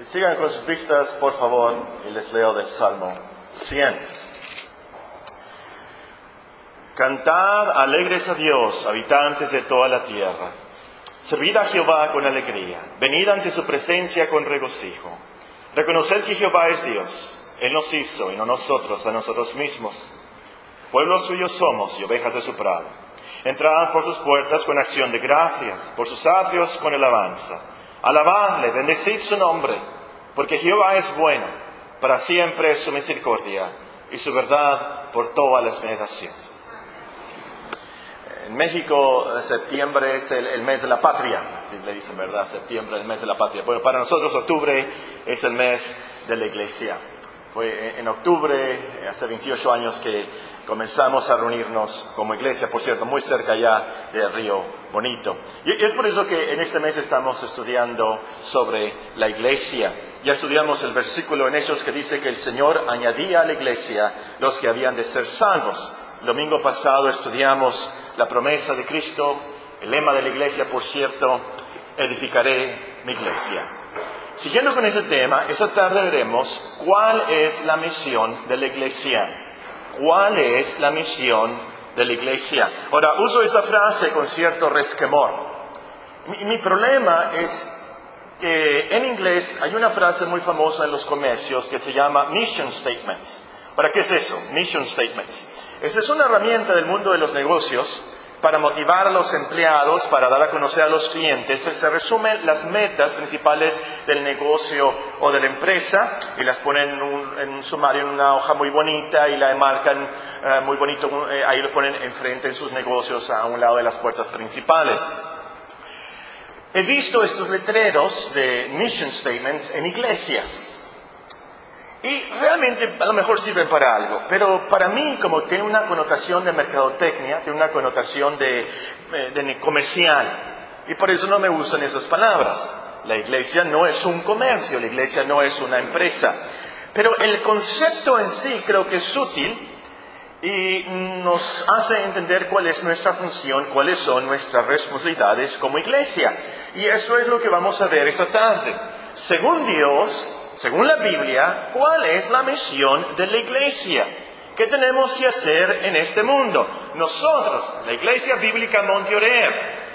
Sigan con sus vistas, por favor, y les leo del Salmo 100. Cantad alegres a Dios, habitantes de toda la tierra. Servid a Jehová con alegría. Venid ante su presencia con regocijo. Reconoced que Jehová es Dios. Él nos hizo y no nosotros a nosotros mismos. Pueblo suyo somos y ovejas de su prado. Entrad por sus puertas con acción de gracias, por sus atrios con alabanza. Alabadle, bendecid su nombre, porque Jehová es bueno, para siempre es su misericordia y su verdad por todas las generaciones. En México, septiembre es el mes de la patria, así le dicen, ¿verdad? Septiembre, el mes de la patria. Bueno, para nosotros octubre es el mes de la iglesia. Fue en octubre, hace 28 años que comenzamos a reunirnos como iglesia, por cierto, muy cerca ya del Río Bonito. Y es por eso que en este mes estamos estudiando sobre la iglesia. Ya estudiamos el versículo en Hechos que dice que el Señor añadía a la iglesia los que habían de ser salvos. El domingo pasado estudiamos la promesa de Cristo, el lema de la iglesia, por cierto, edificaré mi iglesia. Siguiendo con ese tema, esta tarde veremos cuál es la misión de la iglesia. ¿Cuál es la misión de la iglesia? Ahora, uso esta frase con cierto resquemor. Mi problema es que en inglés hay una frase muy famosa en los comercios que se llama mission statements. ¿Para qué es eso? Mission statements. Esa es una herramienta del mundo de los negocios para motivar a los empleados, para dar a conocer a los clientes. Se resumen las metas principales del negocio o de la empresa y las ponen en un sumario, en una hoja muy bonita y la enmarcan muy bonito. Ahí lo ponen enfrente en sus negocios a un lado de las puertas principales. He visto estos letreros de mission statements en iglesias. Y realmente a lo mejor sirven para algo, pero para mí como tiene una connotación de mercadotecnia, tiene una connotación de comercial, y por eso no me gustan esas palabras. La iglesia no es un comercio, la iglesia no es una empresa, pero el concepto en sí creo que es útil y nos hace entender cuál es nuestra función, cuáles son nuestras responsabilidades como iglesia. Y eso es lo que vamos a ver esta tarde. Según Dios, según la Biblia, ¿cuál es la misión de la iglesia? ¿Qué tenemos que hacer en este mundo? Nosotros, la Iglesia Bíblica Monte Oreb,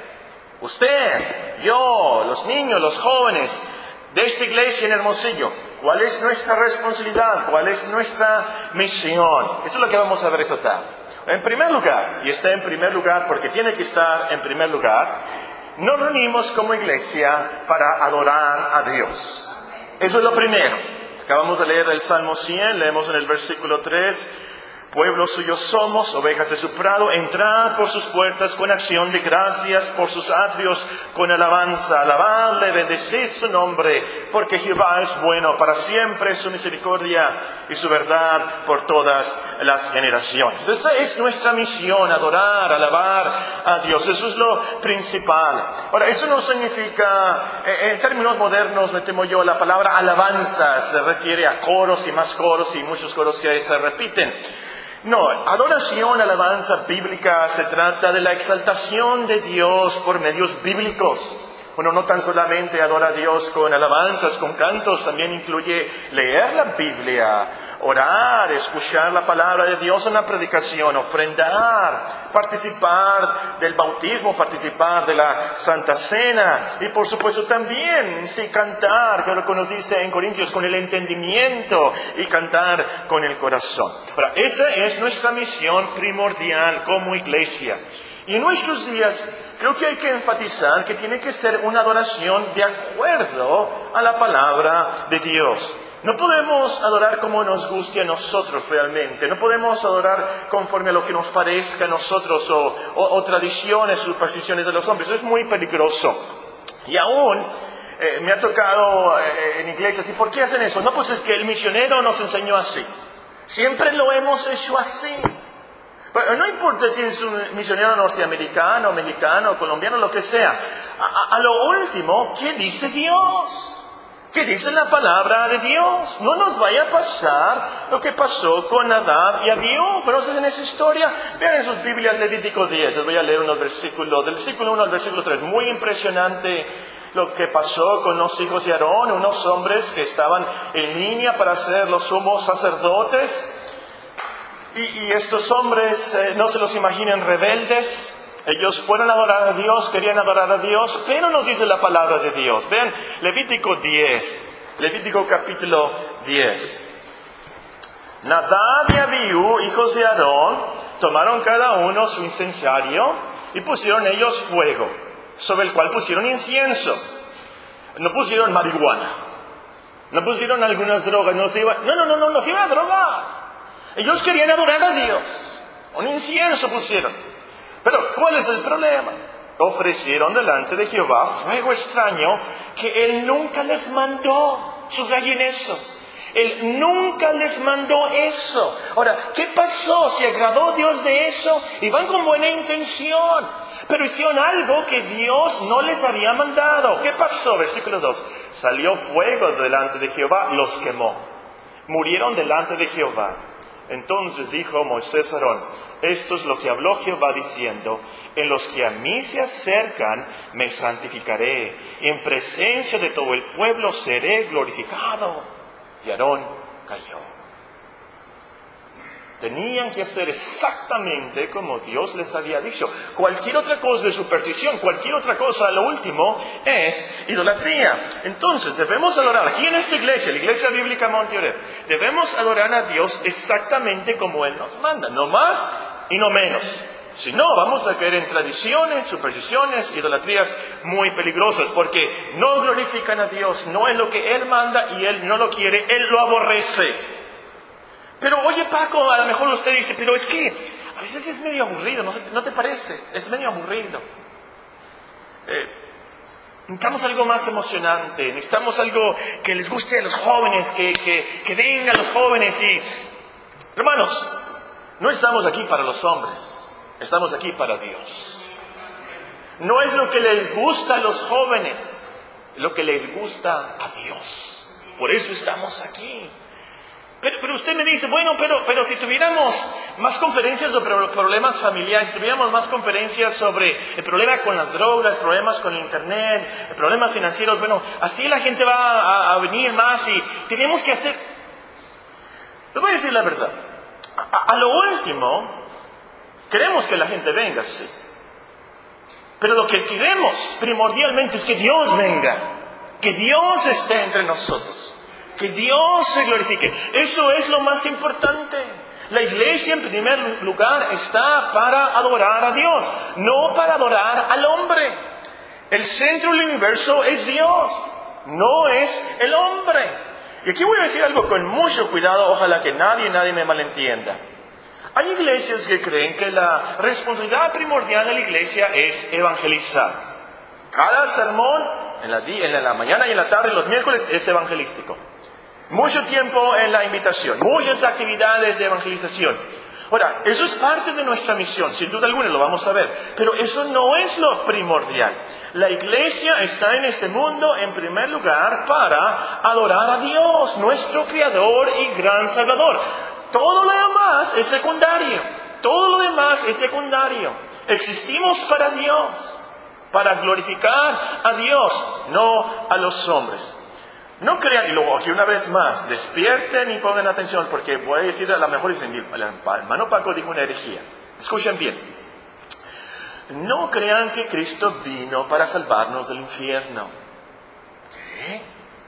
usted, yo, los niños, los jóvenes de esta iglesia en Hermosillo, ¿cuál es nuestra responsabilidad? ¿Cuál es nuestra misión? Eso es lo que vamos a ver esta tarde. En primer lugar, y está en primer lugar porque tiene que estar en primer lugar, nos reunimos como iglesia para adorar a Dios. Eso es lo primero. Acabamos de leer el Salmo 100, leemos en el versículo 3, pueblo suyo somos, ovejas de su prado, entrad por sus puertas con acción de gracias, por sus atrios con alabanza, alabadle, bendecid su nombre, porque Jehová es bueno, para siempre es su misericordia y su verdad por todas las generaciones. Esa es nuestra misión, adorar, alabar a Dios, eso es lo principal. Ahora, eso no significa, en términos modernos, me temo yo, la palabra alabanza se refiere a coros y más coros y muchos coros que se repiten. No, adoración, alabanza bíblica se trata de la exaltación de Dios por medios bíblicos. Uno no tan solamente adora a Dios con alabanzas, con cantos, también incluye leer la Biblia, orar, escuchar la palabra de Dios en la predicación, ofrendar, participar del bautismo, participar de la Santa Cena y por supuesto también cantar, que es lo que nos dice en Corintios, con el entendimiento y cantar con el corazón. Ahora, esa es nuestra misión primordial como iglesia. Y en nuestros días creo que hay que enfatizar que tiene que ser una adoración de acuerdo a la palabra de Dios. No podemos adorar como nos guste a nosotros realmente. No podemos adorar conforme a lo que nos parezca a nosotros o tradiciones, supersticiones de los hombres. Eso es muy peligroso. Y aún me ha tocado en iglesias, ¿y por qué hacen eso? No, pues es que el misionero nos enseñó así. Siempre lo hemos hecho así. Pero no importa si es un misionero norteamericano, mexicano, colombiano, lo que sea. A lo último, ¿qué dice Dios? ¿Qué dice la palabra de Dios? No nos vaya a pasar lo que pasó con Adán y Abiú. ¿Conocen esa historia? Vean en sus Biblias Levítico 10. Les voy a leer unos versículos, del versículo 1 al versículo 3. Muy impresionante lo que pasó con los hijos de Aarón, unos hombres que estaban en línea para ser los sumos sacerdotes. Y estos hombres, no se los imaginen rebeldes. Ellos fueron a adorar a Dios, querían adorar a Dios, pero nos dice la palabra de Dios. Vean, Levítico capítulo 10. Nadab y Abiú, hijos de Aarón, tomaron cada uno su incensario y pusieron ellos fuego, sobre el cual pusieron incienso. No pusieron marihuana, no pusieron algunas drogas, no se iban a drogar. Ellos querían adorar a Dios, un incienso pusieron. Pero ¿cuál es el problema? Ofrecieron delante de Jehová fuego extraño que Él nunca les mandó. Subrayen eso. Él nunca les mandó eso. Ahora, ¿qué pasó? ¿Se agradó Dios de eso? Iban con buena intención, pero hicieron algo que Dios no les había mandado. ¿Qué pasó? Versículo 2. Salió fuego delante de Jehová, los quemó. Murieron delante de Jehová. Entonces dijo Moisés a Aarón: esto es lo que habló Jehová diciendo: en los que a mí se acercan me santificaré, y en presencia de todo el pueblo seré glorificado. Y Aarón cayó. Tenían que hacer exactamente como Dios les había dicho. Cualquier otra cosa es superstición, cualquier otra cosa, a lo último, es idolatría. Entonces, debemos adorar, aquí en esta iglesia, la Iglesia Bíblica Monte Oreb, debemos adorar a Dios exactamente como Él nos manda, no más y no menos. Si no, vamos a caer en tradiciones, supersticiones, idolatrías muy peligrosas, porque no glorifican a Dios, no es lo que Él manda y Él no lo quiere, Él lo aborrece. Pero oye Paco, a lo mejor usted dice, pero es que a veces es medio aburrido, ¿no te parece? Es medio aburrido. Necesitamos algo más emocionante, necesitamos algo que les guste a los jóvenes, que vengan los jóvenes y... Hermanos, no estamos aquí para los hombres, estamos aquí para Dios. No es lo que les gusta a los jóvenes, es lo que les gusta a Dios. Por eso estamos aquí. Pero usted me dice, bueno, pero si tuviéramos más conferencias sobre problemas familiares, si tuviéramos más conferencias sobre el problema con las drogas, problemas con el internet, problemas financieros, bueno, así la gente va a venir más y tenemos que hacer... Les voy a decir la verdad. A lo último, queremos que la gente venga, sí. Pero lo que queremos primordialmente es que Dios venga, que Dios esté entre nosotros. Que Dios se glorifique. Eso es lo más importante. La iglesia en primer lugar está para adorar a Dios, no para adorar al hombre. El centro del universo es Dios, no es el hombre. Y aquí voy a decir algo con mucho cuidado, ojalá que nadie me malentienda. Hay iglesias que creen que la responsabilidad primordial de la iglesia es evangelizar. Cada sermón, en la mañana y en la tarde, los miércoles, es evangelístico. Mucho tiempo en la invitación, muchas actividades de evangelización. Ahora, eso es parte de nuestra misión, sin duda alguna, lo vamos a ver. Pero eso no es lo primordial. La iglesia está en este mundo, en primer lugar, para adorar a Dios, nuestro Creador y gran Salvador. Todo lo demás es secundario. Todo lo demás es secundario. Existimos para Dios, para glorificar a Dios, no a los hombres. No crean, y luego aquí una vez más, despierten y pongan atención, porque voy a decir a lo mejor, el hermano Paco dijo una herejía. Escuchen bien. No crean que Cristo vino para salvarnos del infierno. ¿Qué?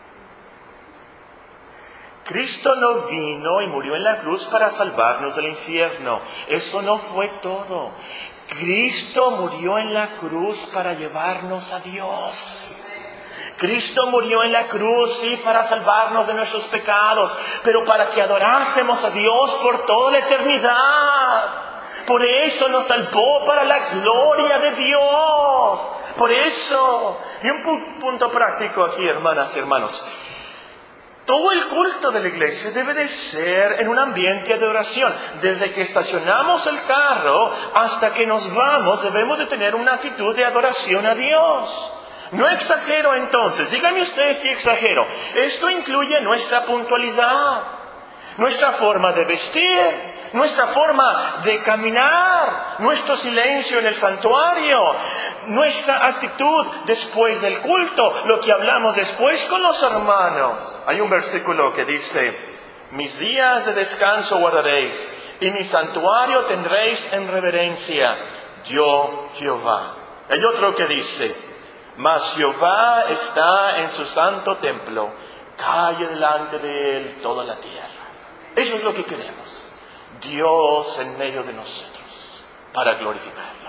Cristo no vino y murió en la cruz para salvarnos del infierno. Eso no fue todo. Cristo murió en la cruz para llevarnos a Dios. Cristo murió en la cruz, sí, para salvarnos de nuestros pecados, pero para que adorásemos a Dios por toda la eternidad. Por eso nos salvó, para la gloria de Dios. Por eso. Y un punto práctico aquí, hermanas y hermanos. Todo el culto de la iglesia debe de ser en un ambiente de oración. Desde que estacionamos el carro hasta que nos vamos, debemos de tener una actitud de adoración a Dios. No exagero entonces, díganme ustedes si exagero. Esto incluye nuestra puntualidad, nuestra forma de vestir, nuestra forma de caminar, nuestro silencio en el santuario. nuestra actitud después del culto, lo que hablamos después con los hermanos. Hay un versículo que dice: mis días de descanso guardaréis, y mi santuario tendréis en reverencia, yo Jehová. Hay otro que dice: mas Jehová está en su santo templo, calle delante de él toda la tierra. Eso es lo que queremos, Dios en medio de nosotros, para glorificarlo.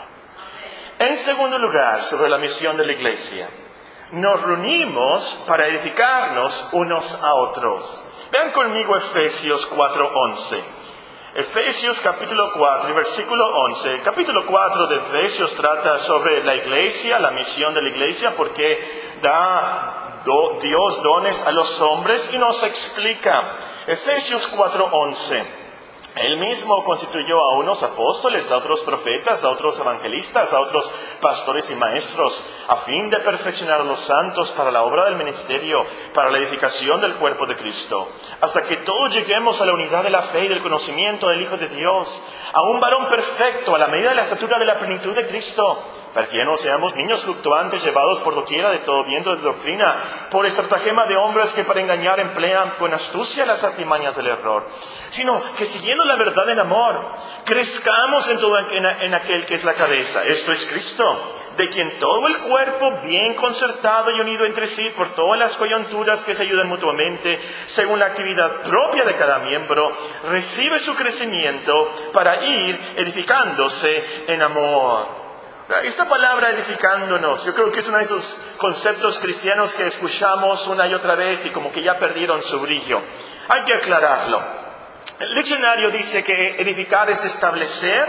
En segundo lugar, sobre la misión de la iglesia, nos reunimos para edificarnos unos a otros. Vean conmigo Efesios 4:11. Efesios capítulo 4 y versículo 11. El capítulo 4 de Efesios trata sobre la iglesia, la misión de la iglesia, porque da Dios dones a los hombres y nos explica. Efesios 4:11. Él mismo constituyó a unos apóstoles, a otros profetas, a otros evangelistas, a otros pastores y maestros, a fin de perfeccionar a los santos para la obra del ministerio, para la edificación del cuerpo de Cristo, hasta que todos lleguemos a la unidad de la fe y del conocimiento del Hijo de Dios, a un varón perfecto, a la medida de la estatura de la plenitud de Cristo, para que ya no seamos niños fluctuantes, llevados por doquiera de todo viento de doctrina, por estratagema de hombres que para engañar emplean con astucia las artimañas del error, sino que siguiendo la verdad en amor, crezcamos en aquel que es la cabeza, esto es Cristo, de quien todo el cuerpo, bien concertado y unido entre sí por todas las coyunturas que se ayudan mutuamente, según la actividad propia de cada miembro, recibe su crecimiento para ir edificándose en amor. Esta palabra edificándonos, yo creo que es uno de esos conceptos cristianos que escuchamos una y otra vez y como que ya perdieron su brillo. Hay que aclararlo. El diccionario dice que edificar es establecer,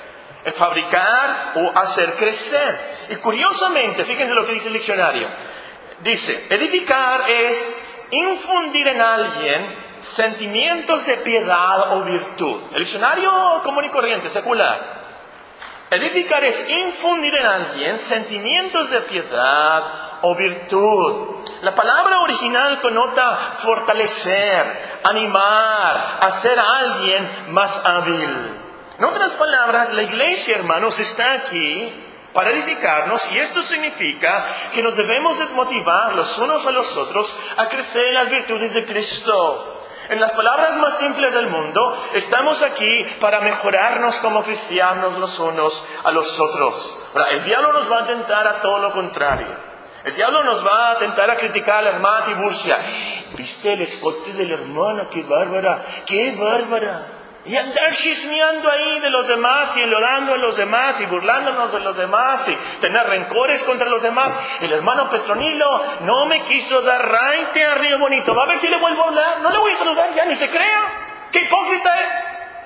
fabricar o hacer crecer. Y curiosamente, fíjense lo que dice el diccionario. Dice, edificar es infundir en alguien sentimientos de piedad o virtud. El diccionario común y corriente, secular. Edificar es infundir en alguien sentimientos de piedad o virtud. La palabra original connota fortalecer, animar, hacer a alguien más hábil. En otras palabras, la iglesia, hermanos, está aquí para edificarnos, y esto significa que nos debemos de motivar los unos a los otros a crecer en las virtudes de Cristo. En las palabras más simples del mundo, estamos aquí para mejorarnos como cristianos los unos a los otros. El diablo nos va a tentar a todo lo contrario. El diablo nos va a tentar a criticar a la hermana Tiburcia. ¿Viste el escote de la hermana? ¡Qué bárbara! ¡Qué bárbara! Y andar chismeando ahí de los demás y enlodando a los demás y burlándonos de los demás y tener rencores contra los demás. El hermano Petronilo no me quiso dar raite a Río Bonito. Va a ver si le vuelvo a hablar. No le voy a saludar ya, ni se crea. ¡Qué hipócrita es!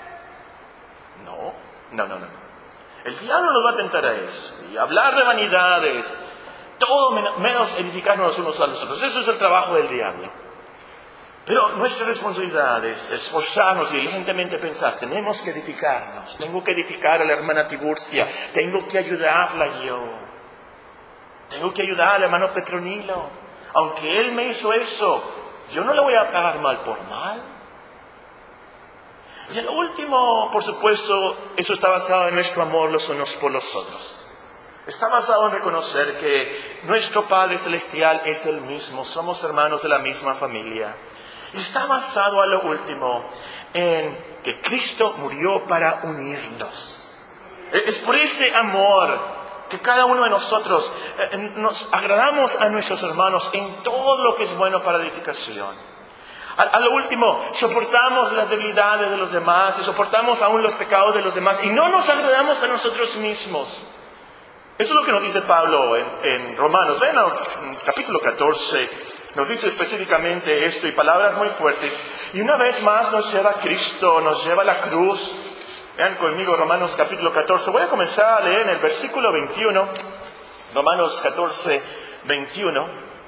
No. El diablo nos va a tentar a eso. Y hablar de vanidades. Todo menos edificarnos los unos a los otros. Eso es el trabajo del diablo. Pero nuestra responsabilidad es esforzarnos y diligentemente pensar, tenemos que edificarnos, tengo que edificar a la hermana Tiburcia, tengo que ayudarla yo, tengo que ayudar al hermano Petronilo, aunque él me hizo eso, yo no le voy a pagar mal por mal. Y en lo último, por supuesto, eso está basado en nuestro amor los unos por los otros. Está basado en reconocer que nuestro Padre Celestial es el mismo, somos hermanos de la misma familia. Y está basado a lo último en que Cristo murió para unirnos. Es por ese amor que cada uno de nosotros nos agradamos a nuestros hermanos en todo lo que es bueno para edificación. A lo último, soportamos las debilidades de los demás y soportamos aún los pecados de los demás y no nos agradamos a nosotros mismos. Eso es lo que nos dice Pablo en Romanos. Vean en capítulo 14. Nos dice específicamente esto y palabras muy fuertes. Y una vez más nos lleva a Cristo, nos lleva a la cruz. Vean conmigo Romanos capítulo 14. Voy a comenzar a leer en el versículo 21. Romanos 14, 21.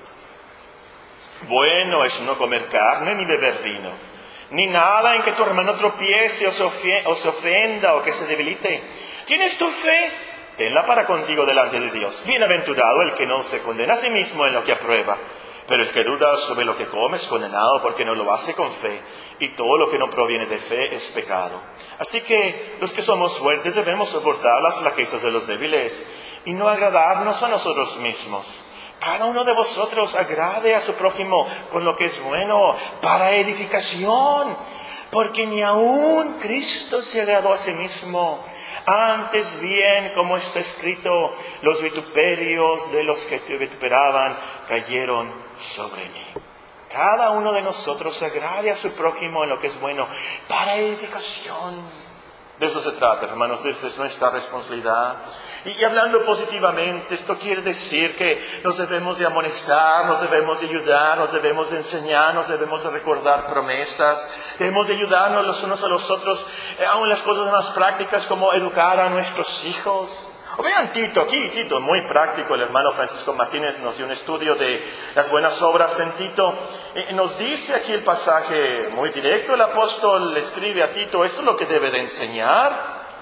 Bueno es no comer carne ni beber vino, ni nada en que tu hermano tropiece o se ofenda o que se debilite. ¿Tienes tu fe? Tenla para contigo delante de Dios. Bienaventurado el que no se condena a sí mismo en lo que aprueba. Pero el que duda sobre lo que come es condenado porque no lo hace con fe, y todo lo que no proviene de fe es pecado. Así que los que somos fuertes debemos soportar las flaquezas de los débiles y no agradarnos a nosotros mismos. Cada uno de vosotros agrade a su prójimo con lo que es bueno para edificación, porque ni aun Cristo se agradó a sí mismo. Antes bien, como está escrito, los vituperios de los que te vituperaban cayeron sobre mí. Cada uno de nosotros se agrade a su prójimo en lo que es bueno para edificación. De eso se trata, hermanos, esta es nuestra responsabilidad. Y hablando positivamente, esto quiere decir que nos debemos de amonestar, nos debemos de ayudar, nos debemos de enseñar, nos debemos de recordar promesas, debemos de ayudarnos los unos a los otros, aún en las cosas más prácticas como educar a nuestros hijos. O vean Tito, aquí Tito, muy práctico, el hermano Francisco Martínez nos dio un estudio de las buenas obras en Tito. Nos dice aquí el pasaje muy directo, el apóstol le escribe a Tito, esto es lo que debe de enseñar.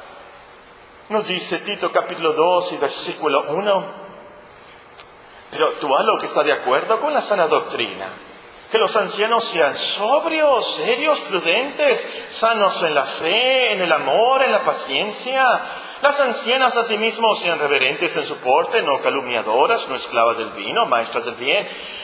Nos dice Tito capítulo 2 y versículo 1, pero tú haz lo que está de acuerdo con la sana doctrina, que los ancianos sean sobrios, serios, prudentes, sanos en la fe, en el amor, en la paciencia. Las ancianas asimismo sean reverentes en su porte, no calumniadoras, no esclavas del vino, maestras del bien.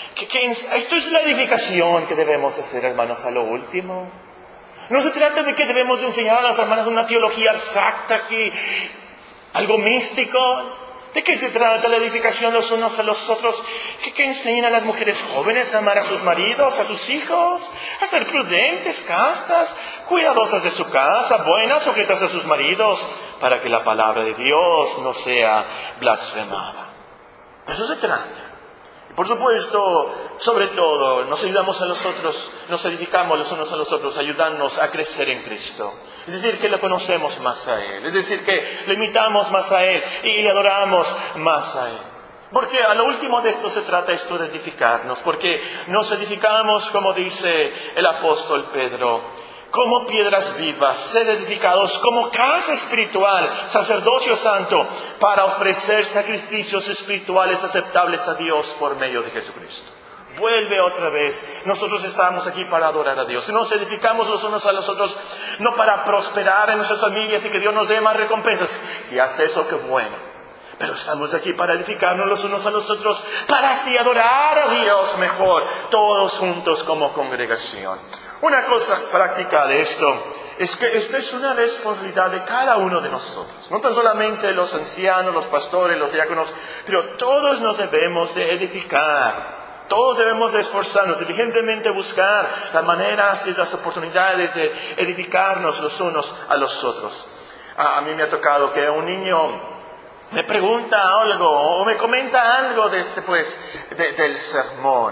Esto es la edificación que debemos hacer, hermanos, a lo último. No se trata de que debemos de enseñar a las hermanas una teología abstracta aquí, algo místico. ¿De qué se trata la edificación los unos a los otros? ¿Que enseñan a las mujeres jóvenes a amar a sus maridos, a sus hijos? A ser prudentes, castas, cuidadosas de su casa, buenas, sujetas a sus maridos, para que la palabra de Dios no sea blasfemada. De eso se trata. Y por supuesto, sobre todo, nos ayudamos a los otros, nos edificamos los unos a los otros, ayudándonos a crecer en Cristo. Es decir, que le conocemos más a Él. Es decir, que le imitamos más a Él y le adoramos más a Él. Porque a lo último de esto se trata esto de edificarnos. Porque nos edificamos, como dice el apóstol Pedro, como piedras vivas, sed edificados como casa espiritual, sacerdocio santo, para ofrecer sacrificios espirituales aceptables a Dios por medio de Jesucristo. Vuelve otra vez. Nosotros estamos aquí para adorar a Dios. Y nos edificamos los unos a los otros, no para prosperar en nuestras familias y que Dios nos dé más recompensas. Si hace eso, qué bueno. Pero estamos aquí para edificarnos los unos a los otros, para así adorar a Dios mejor, todos juntos como congregación. Una cosa práctica de esto es que esta es una responsabilidad de cada uno de nosotros. No tan solamente los ancianos, los pastores, los diáconos, pero todos nos debemos de edificar. Todos debemos de esforzarnos, diligentemente buscar las maneras y las oportunidades de edificarnos los unos a los otros. A mí me ha tocado que un niño me pregunta algo o me comenta algo de del sermón.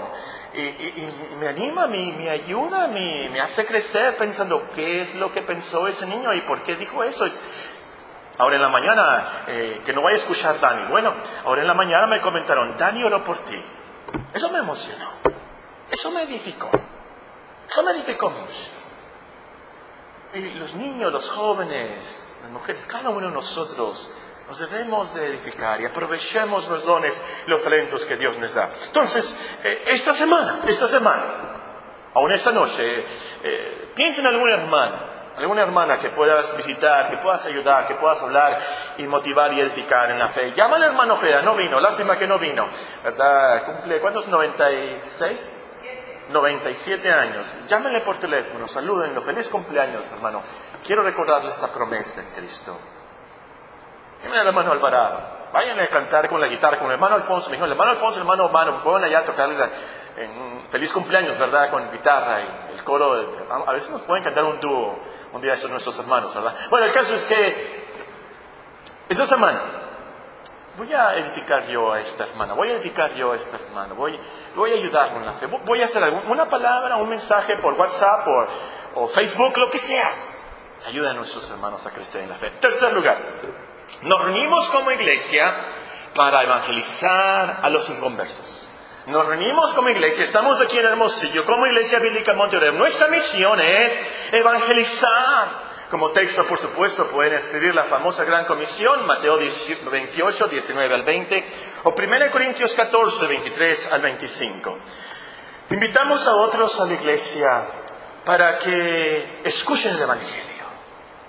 Y me anima, me ayuda, me hace crecer pensando qué es lo que pensó ese niño y por qué dijo eso. Ahora en la mañana, que no vaya a escuchar Dani. Bueno, ahora en la mañana me comentaron, Dani oró por ti. Eso me emocionó. Eso me edificó. Eso me edificó mucho. Y los niños, los jóvenes, las mujeres, cada uno de nosotros nos debemos de edificar y aprovechemos los dones, los talentos que Dios nos da. Entonces, esta semana, aún esta noche, piensa en alguna hermana que puedas visitar, que puedas ayudar, que puedas hablar y motivar y edificar en la fe. Llama al hermano Ojeda, no vino, lástima que no vino, ¿verdad? Cumple, ¿cuántos? 96. 97 años. Llámenle por teléfono, salúdenlo, feliz cumpleaños, hermano. Quiero recordarle esta promesa en Cristo. Llámenle al hermano Alvarado, váyanle a cantar con la guitarra, con el hermano Alfonso. Me dijo, el hermano Alfonso, el hermano Omar, pueden allá a tocarle feliz cumpleaños, ¿verdad? Con guitarra y el coro. A veces nos pueden cantar un dúo un día esos nuestros hermanos, ¿verdad? Bueno, el caso es que esta semana voy a edificar yo a esta hermana, voy a ayudarlo en la fe, voy a hacer una palabra, un mensaje por WhatsApp o Facebook, lo que sea. Ayuda a nuestros hermanos a crecer en la fe. En tercer lugar, nos reunimos como iglesia para evangelizar a los inconversos. Nos reunimos como iglesia, estamos aquí en Hermosillo, como Iglesia Bíblica Monte Oreb. Nuestra misión es evangelizar. Como texto, por supuesto, pueden escribir la famosa Gran Comisión, Mateo 28, 19 al 20, o 1 Corintios 14, 23 al 25. Invitamos a otros a la iglesia para que escuchen el Evangelio.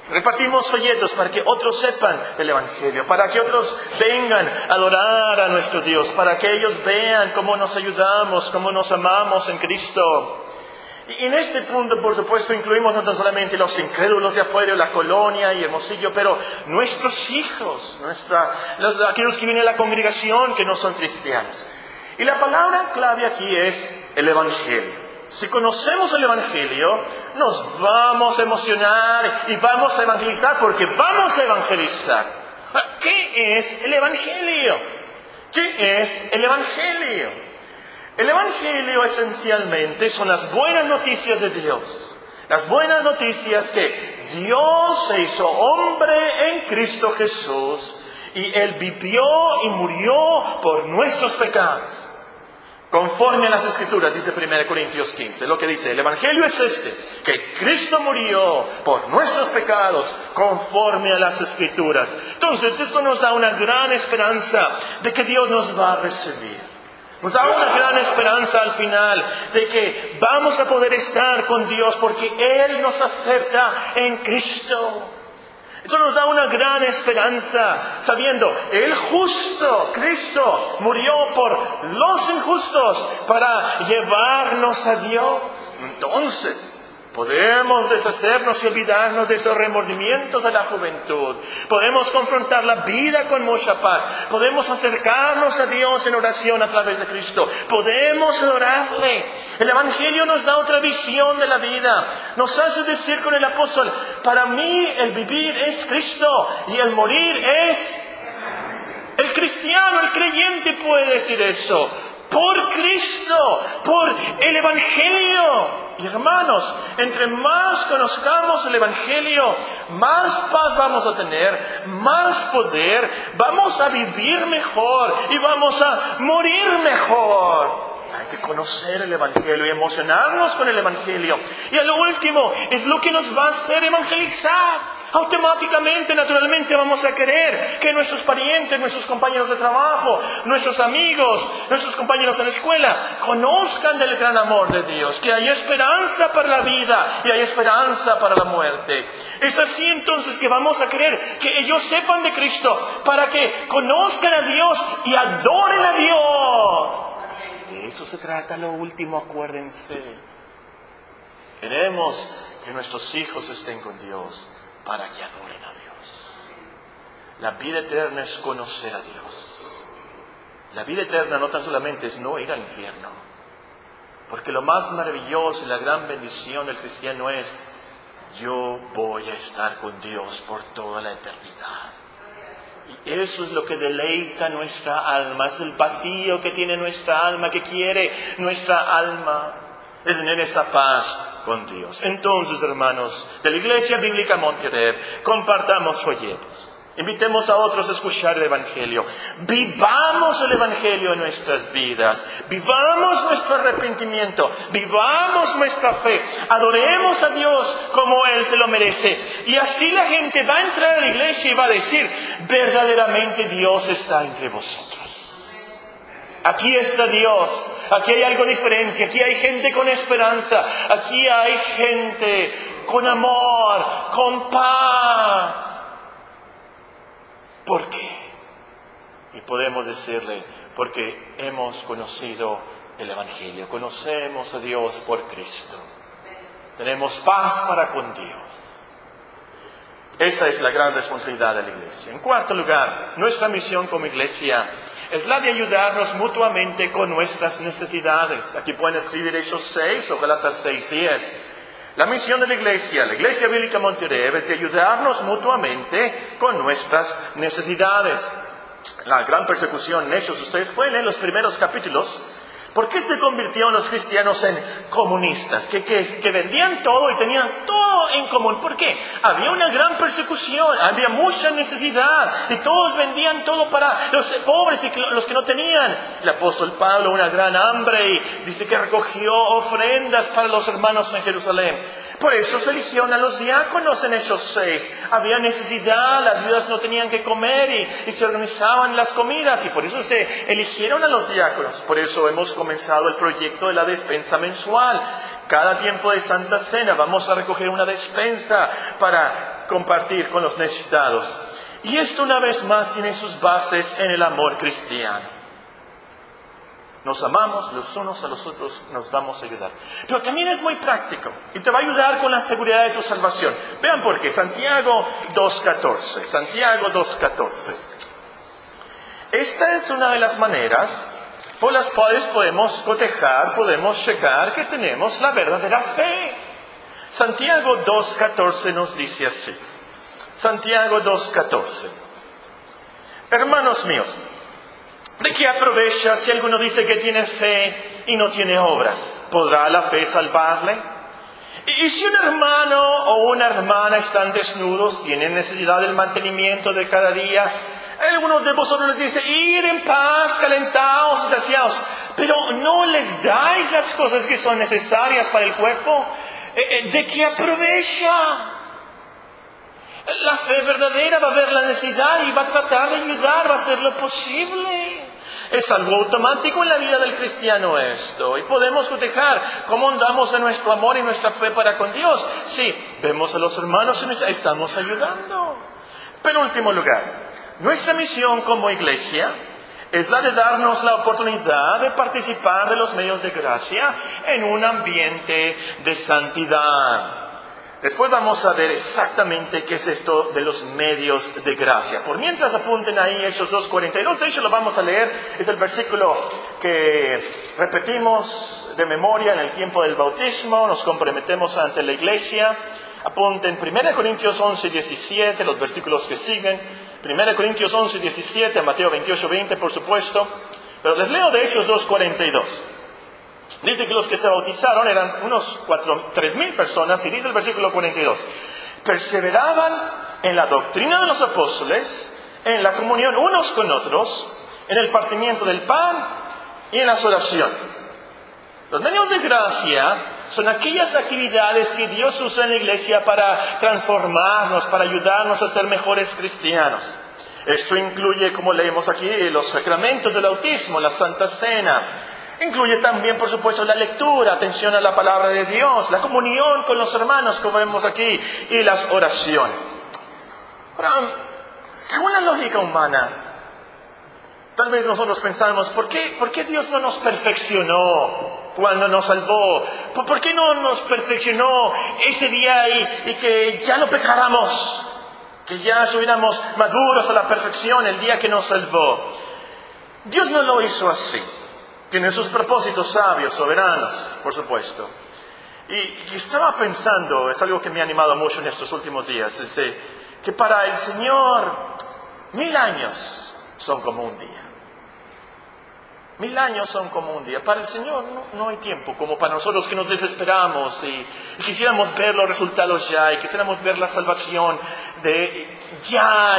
Repartimos folletos para que otros sepan el Evangelio, para que otros vengan a adorar a nuestro Dios, para que ellos vean cómo nos ayudamos, cómo nos amamos en Cristo. Y en este punto, por supuesto, incluimos no tan solamente los incrédulos de afuera, la colonia y Hermosillo, pero nuestros hijos, aquellos que vienen a la congregación que no son cristianos. Y la palabra clave aquí es el Evangelio. Si conocemos el Evangelio, nos vamos a emocionar y vamos a evangelizar porque vamos a evangelizar. ¿Qué es el Evangelio? ¿Qué es el Evangelio? El Evangelio esencialmente son las buenas noticias de Dios. Las buenas noticias que Dios se hizo hombre en Cristo Jesús y Él vivió y murió por nuestros pecados. Conforme a las Escrituras, dice 1 Corintios 15, lo que dice, el Evangelio es que Cristo murió por nuestros pecados, conforme a las Escrituras. Entonces, esto nos da una gran esperanza de que Dios nos va a recibir. Nos da una gran esperanza al final de que vamos a poder estar con Dios porque Él nos acepta en Cristo. Esto nos da una gran esperanza, sabiendo, el justo, Cristo, murió por los injustos para llevarnos a Dios. Entonces, podemos deshacernos y olvidarnos de esos remordimientos de la juventud. Podemos confrontar la vida con mucha paz. Podemos acercarnos a Dios en oración a través de Cristo. Podemos adorarle. El Evangelio nos da otra visión de la vida. Nos hace decir con el apóstol, para mí el vivir es Cristo y el morir es... El cristiano, el creyente puede decir eso. Por Cristo, por el Evangelio. Y hermanos, entre más conozcamos el Evangelio, más paz vamos a tener, más poder, vamos a vivir mejor y vamos a morir mejor. Hay que conocer el Evangelio y emocionarnos con el Evangelio. Y a lo último, es lo que nos va a hacer evangelizar. Automáticamente, naturalmente, vamos a querer que nuestros parientes, nuestros compañeros de trabajo, nuestros amigos, nuestros compañeros en la escuela, conozcan del gran amor de Dios, que hay esperanza para la vida y hay esperanza para la muerte. Es así entonces que vamos a querer que ellos sepan de Cristo, para que conozcan a Dios y adoren a Dios. De eso se trata lo último, acuérdense. Queremos que nuestros hijos estén con Dios para que adoren a Dios. La vida eterna es conocer a Dios. La vida eterna no tan solamente es no ir al infierno, porque lo más maravilloso y la gran bendición del cristiano es: yo voy a estar con Dios por toda la eternidad. Y eso es lo que deleita nuestra alma, es el vacío que tiene nuestra alma, que quiere nuestra alma, de tener esa paz con Dios. Entonces, hermanos, de la Iglesia Bíblica Monterrey, compartamos folletos. Invitemos a otros a escuchar el Evangelio. Vivamos el Evangelio en nuestras vidas. Vivamos nuestro arrepentimiento. Vivamos nuestra fe. Adoremos a Dios como Él se lo merece. Y así la gente va a entrar a la iglesia y va a decir: verdaderamente Dios está entre vosotros. Aquí está Dios. Aquí hay algo diferente. Aquí hay gente con esperanza. Aquí hay gente con amor, con paz. ¿Por qué? Y podemos decirle, porque hemos conocido el Evangelio, conocemos a Dios por Cristo. Tenemos paz para con Dios. Esa es la gran responsabilidad de la iglesia. En cuarto lugar, nuestra misión como iglesia es la de ayudarnos mutuamente con nuestras necesidades. Aquí pueden escribir Hechos 6 o Gálatas 6:10. La misión de la Iglesia Bíblica Monterrey, es de ayudarnos mutuamente con nuestras necesidades. La gran persecución en Hechos, ustedes pueden leer los primeros capítulos. ¿Por qué se convirtieron los cristianos en comunistas? Que vendían todo y tenían todo en común. ¿Por qué? Había una gran persecución, había mucha necesidad y todos vendían todo para los pobres y los que no tenían. El apóstol Pablo, una gran hambre, y dice que recogió ofrendas para los hermanos en Jerusalén. Por eso se eligieron a los diáconos en Hechos 6. Había necesidad, las viudas no tenían que comer y se organizaban las comidas, y por eso se eligieron a los diáconos. Por eso hemos comenzado el proyecto de la despensa mensual. Cada tiempo de Santa Cena vamos a recoger una despensa para compartir con los necesitados. Y esto una vez más tiene sus bases en el amor cristiano. Nos amamos los unos a los otros, nos vamos a ayudar. Pero también es muy práctico y te va a ayudar con la seguridad de tu salvación. Vean por qué. Santiago 2.14. Santiago 2.14. Esta es una de las maneras por las cuales podemos cotejar, podemos checar que tenemos la verdadera fe. Santiago 2.14 nos dice así. Santiago 2.14. Hermanos míos, ¿de qué aprovecha si alguno dice que tiene fe y no tiene obras? ¿Podrá la fe salvarle? Y si un hermano o una hermana están desnudos, tienen necesidad del mantenimiento de cada día, algunos de vosotros les dice, ir en paz, calentaos y saciaos, pero no les dais las cosas que son necesarias para el cuerpo, ¿de qué aprovecha? La fe verdadera va a ver la necesidad y va a tratar de ayudar, va a hacer lo posible. Es algo automático en la vida del cristiano esto. Y podemos cotejar cómo andamos en nuestro amor y nuestra fe para con Dios. Sí, vemos a los hermanos y estamos ayudando. Pero en último lugar, nuestra misión como iglesia es la de darnos la oportunidad de participar de los medios de gracia en un ambiente de santidad. Después vamos a ver exactamente qué es esto de los medios de gracia. Por mientras apunten ahí Hechos 2.42, de hecho lo vamos a leer, es el versículo que repetimos de memoria en el tiempo del bautismo, nos comprometemos ante la iglesia. Apunten 1 Corintios 11.17, los versículos que siguen, 1 Corintios 11.17, Mateo 28.20 por supuesto, pero les leo de Hechos 2.42. Dice que los que se bautizaron eran unos 3,000 personas, y dice el versículo 42, perseveraban en la doctrina de los apóstoles, en la comunión unos con otros, en el partimiento del pan y en las oraciones. Los medios de gracia son aquellas actividades que Dios usa en la iglesia para transformarnos, para ayudarnos a ser mejores cristianos. Esto incluye, como leemos aquí, los sacramentos del bautismo, la Santa Cena. Incluye también, por supuesto, la lectura, atención a la palabra de Dios, la comunión con los hermanos, como vemos aquí, y las oraciones. Ahora, según la lógica humana, tal vez nosotros pensamos, ¿por qué Dios no nos perfeccionó cuando nos salvó? ¿Por qué no nos perfeccionó ese día y que ya no pecáramos? Que ya estuviéramos maduros a la perfección el día que nos salvó. Dios no lo hizo así. Tiene sus propósitos sabios, soberanos, por supuesto. Y estaba pensando, es algo que me ha animado mucho en estos últimos días, que para el Señor 1000 años son como un día. 1000 años son como un día. Para el Señor no hay tiempo, como para nosotros que nos desesperamos y quisiéramos ver los resultados ya, y quisiéramos ver la salvación de ya.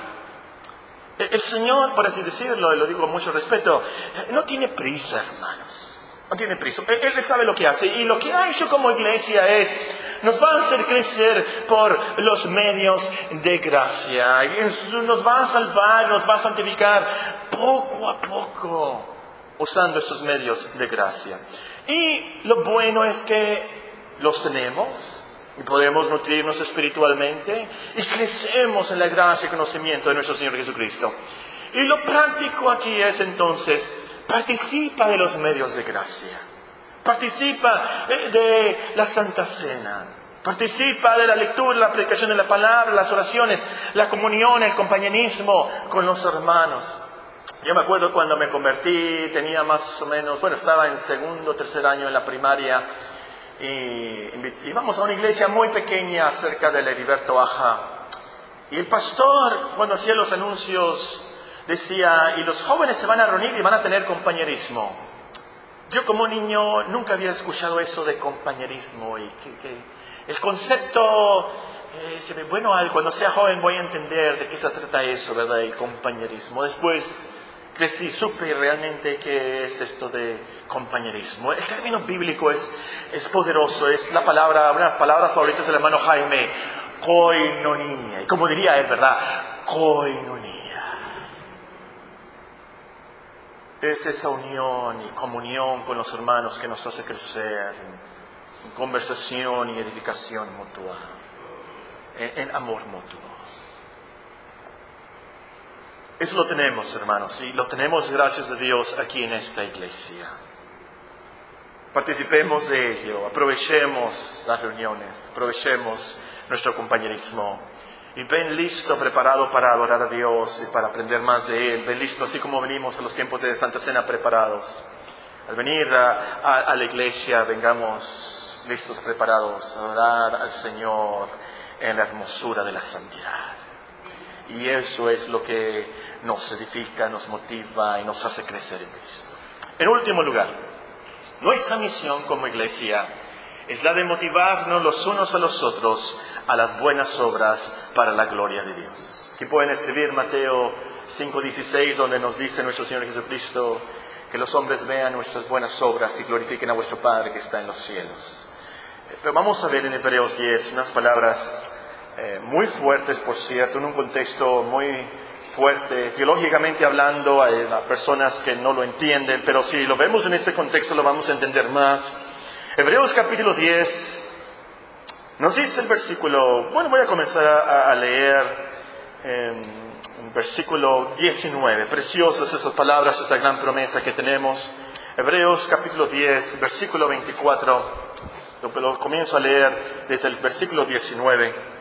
El Señor, por así decirlo, y lo digo con mucho respeto, no tiene prisa, hermanos. No tiene prisa. Él sabe lo que hace. Y lo que ha hecho como iglesia nos va a hacer crecer por los medios de gracia. Y nos va a salvar, nos va a santificar poco a poco, usando estos medios de gracia. Y lo bueno es que los tenemos. Y podemos nutrirnos espiritualmente y crecemos en la gracia y conocimiento de nuestro Señor Jesucristo. Y lo práctico aquí es entonces, participa de los medios de gracia. Participa de la Santa Cena. Participa de la lectura, la predicación de la palabra, las oraciones, la comunión, el compañerismo con los hermanos. Yo me acuerdo cuando me convertí, tenía más o menos, estaba en segundo o tercer año en la primaria. Y íbamos a una iglesia muy pequeña cerca del Heriberto Baja. Y el pastor, cuando hacía los anuncios, decía, y los jóvenes se van a reunir y van a tener compañerismo. Yo como niño nunca había escuchado eso de compañerismo. Y que el concepto, cuando sea joven voy a entender de qué se trata eso, ¿verdad? El compañerismo. Después crecí, supe realmente qué es esto de compañerismo. El término bíblico es poderoso, es una de las palabras favoritas del hermano Jaime, koinonia. Y como diría él, ¿verdad? Koinonia. Es esa unión y comunión con los hermanos que nos hace crecer en conversación y edificación mutua. en amor mutuo. Eso lo tenemos, hermanos, y lo tenemos gracias a Dios aquí en esta iglesia. Participemos de ello, aprovechemos las reuniones, aprovechemos nuestro compañerismo. Y ven listo, preparado para adorar a Dios y para aprender más de Él. Ven listo, así como venimos a los tiempos de Santa Cena preparados. Al venir a la iglesia, vengamos listos, preparados a adorar al Señor en la hermosura de la santidad. Y eso es lo que nos edifica, nos motiva y nos hace crecer en Cristo. En último lugar, nuestra misión como iglesia es la de motivarnos los unos a los otros a las buenas obras para la gloria de Dios. Aquí pueden escribir Mateo 5:16, donde nos dice nuestro Señor Jesucristo que los hombres vean nuestras buenas obras y glorifiquen a vuestro Padre que está en los cielos. Pero vamos a ver en Hebreos 10 unas palabras muy fuertes, por cierto, en un contexto muy fuerte, teológicamente hablando, hay personas que no lo entienden, pero si lo vemos en este contexto lo vamos a entender más. Hebreos capítulo 10 nos dice el versículo, voy a comenzar a leer en versículo 19, preciosas esas palabras, esa gran promesa que tenemos. Hebreos capítulo 10, versículo 24, lo comienzo a leer desde el versículo 19.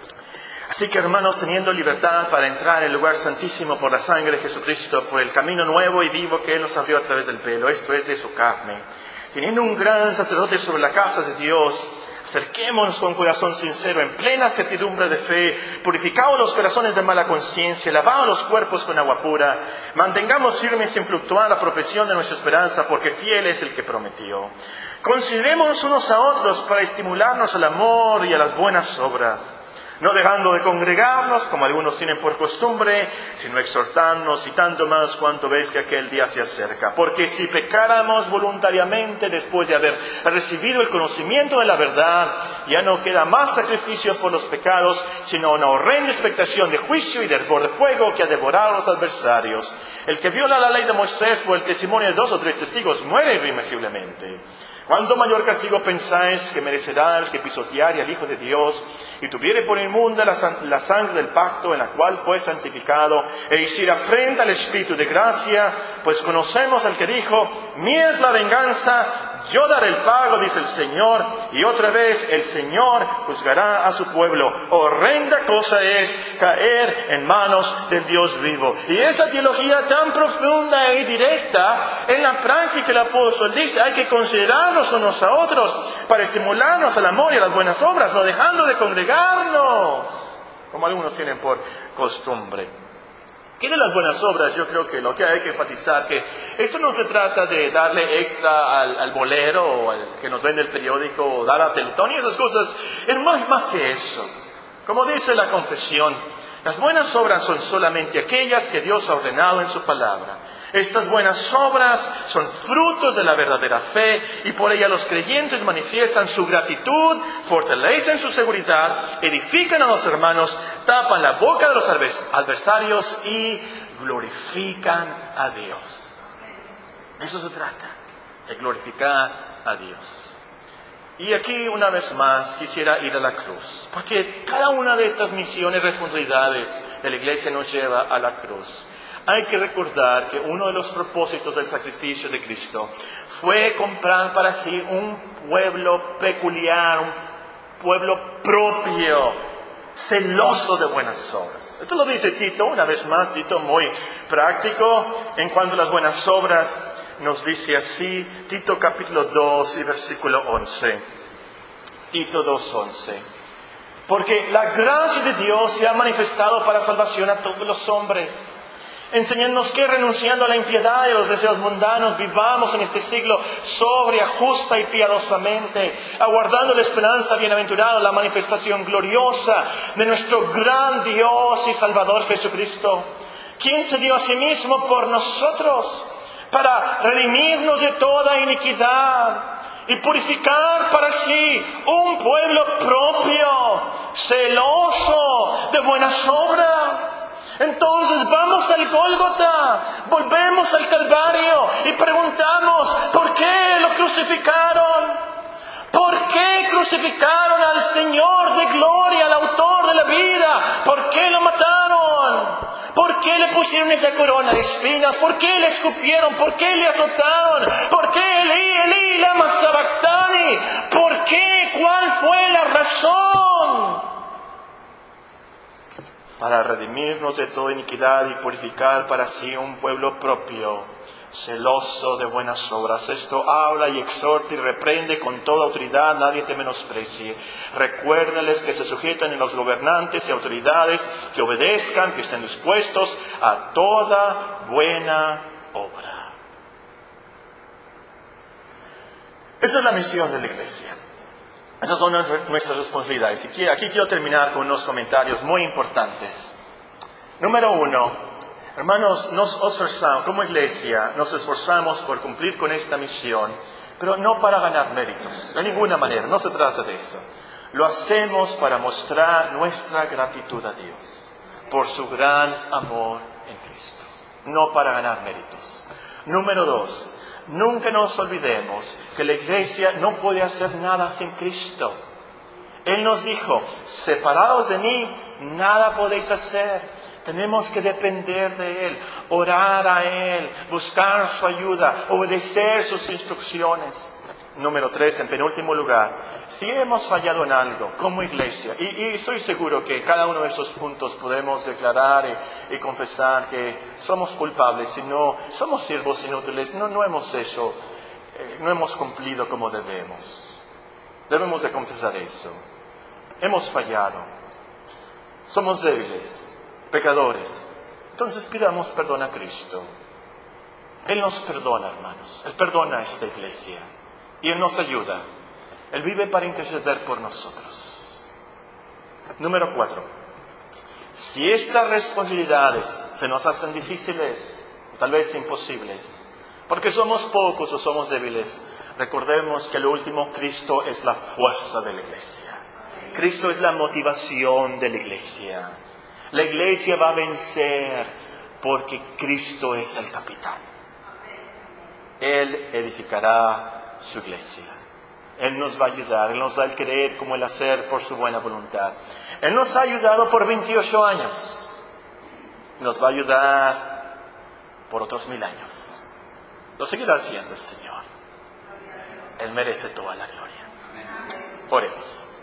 Así que, hermanos, teniendo libertad para entrar en el lugar santísimo por la sangre de Jesucristo, por el camino nuevo y vivo que Él nos abrió a través del velo, esto es de su carne, teniendo un gran sacerdote sobre la casa de Dios, acerquémonos con corazón sincero, en plena certidumbre de fe, purificados los corazones de mala conciencia, lavados los cuerpos con agua pura, mantengamos firme sin fluctuar la profesión de nuestra esperanza, porque fiel es el que prometió. Considerémonos unos a otros para estimularnos al amor y a las buenas obras, no dejando de congregarnos, como algunos tienen por costumbre, sino exhortarnos, y tanto más cuanto veis que aquel día se acerca. Porque si pecáramos voluntariamente después de haber recibido el conocimiento de la verdad, ya no queda más sacrificio por los pecados, sino una horrenda expectación de juicio y de hervor de fuego que ha devorado a los adversarios. El que viola la ley de Moisés por el testimonio de 2 o 3 testigos muere irremisiblemente. ¿Cuánto mayor castigo pensáis que merecerá el que pisoteare al Hijo de Dios y tuviere por inmunda la sangre del pacto en la cual fue santificado e hiciera afrenta al Espíritu de gracia? Pues conocemos al que dijo, mía es la venganza, yo daré el pago, dice el Señor, y otra vez el Señor juzgará a su pueblo. Horrenda cosa es caer en manos del Dios vivo. Y esa teología tan profunda y directa, en la práctica el apóstol dice, hay que considerarnos unos a otros para estimularnos al amor y a las buenas obras, no dejando de congregarnos, como algunos tienen por costumbre. ¿Qué de las buenas obras? Yo creo que lo que hay que enfatizar, que esto no se trata de darle extra al bolero o al que nos vende el periódico o dar a Teletón y esas cosas, es más que eso. Como dice la confesión, las buenas obras son solamente aquellas que Dios ha ordenado en su palabra. Estas buenas obras son frutos de la verdadera fe y por ella los creyentes manifiestan su gratitud, fortalecen su seguridad, edifican a los hermanos, tapan la boca de los adversarios y glorifican a Dios. De eso se trata, de glorificar a Dios. Y aquí una vez más quisiera ir a la cruz, porque cada una de estas misiones y responsabilidades de la iglesia nos lleva a la cruz. Hay que recordar que uno de los propósitos del sacrificio de Cristo fue comprar para sí un pueblo peculiar, un pueblo propio, celoso de buenas obras. Esto lo dice Tito, una vez más, Tito muy práctico en cuanto a las buenas obras. Nos dice así, Tito capítulo 2 y versículo 11. Tito 2:11. Porque la gracia de Dios se ha manifestado para salvación a todos los hombres, enseñándonos que renunciando a la impiedad y a los deseos mundanos vivamos en este siglo sobria, justa y piadosamente, aguardando la esperanza bienaventurada, la manifestación gloriosa de nuestro gran Dios y Salvador Jesucristo, quien se dio a sí mismo por nosotros para redimirnos de toda iniquidad y purificar para sí un pueblo propio, celoso de buenas obras. Entonces vamos al Gólgota, volvemos al Calvario y preguntamos, ¿por qué lo crucificaron? ¿Por ¿por qué crucificaron al Señor de gloria, al autor de la vida? ¿Por qué lo mataron? ¿Por qué le pusieron esa corona de espinas? ¿Por qué le escupieron? ¿Por qué le azotaron? ¿Por qué Elí, lama sabactani? ¿Por qué? ¿Cuál fue la razón? Para redimirnos de toda iniquidad y purificar para sí un pueblo propio, celoso de buenas obras. Esto habla y exhorta y reprende con toda autoridad, nadie te menosprecie. Recuérdales que se sujeten en los gobernantes y autoridades, que obedezcan, que estén dispuestos a toda buena obra. Esa es la misión de la Iglesia. Esas son nuestras responsabilidades. Y aquí quiero terminar con unos comentarios muy importantes. Número 1. Hermanos, nos esforzamos, como iglesia, nos esforzamos por cumplir con esta misión, pero no para ganar méritos, de ninguna manera, no se trata de eso. Lo hacemos para mostrar nuestra gratitud a Dios, por su gran amor en Cristo, no para ganar méritos. Número 2, nunca nos olvidemos que la iglesia no puede hacer nada sin Cristo. Él nos dijo, separados de mí, nada podéis hacer. Tenemos que depender de Él, orar a Él, buscar su ayuda, obedecer sus instrucciones. Número 3, en penúltimo lugar, si hemos fallado en algo como iglesia, y estoy seguro que cada uno de estos puntos podemos declarar y confesar que somos culpables, y no somos siervos inútiles, no hemos hecho, no hemos cumplido como debemos. Debemos de confesar eso. Hemos fallado, somos débiles, pecadores. Entonces pidamos perdón a Cristo. Él nos perdona, hermanos. Él perdona a esta iglesia. Y Él nos ayuda. Él vive para interceder por nosotros. Número 4. Si estas responsabilidades se nos hacen difíciles, tal vez imposibles, porque somos pocos o somos débiles, recordemos que al último Cristo es la fuerza de la iglesia. Cristo es la motivación de la iglesia. La iglesia va a vencer porque Cristo es el capitán. Él edificará su iglesia. Él nos va a ayudar. Él nos da el querer como el hacer por su buena voluntad. Él nos ha ayudado por 28 años. Nos va a ayudar por otros 1000 años. Lo seguirá haciendo el Señor. Él merece toda la gloria. Oremos.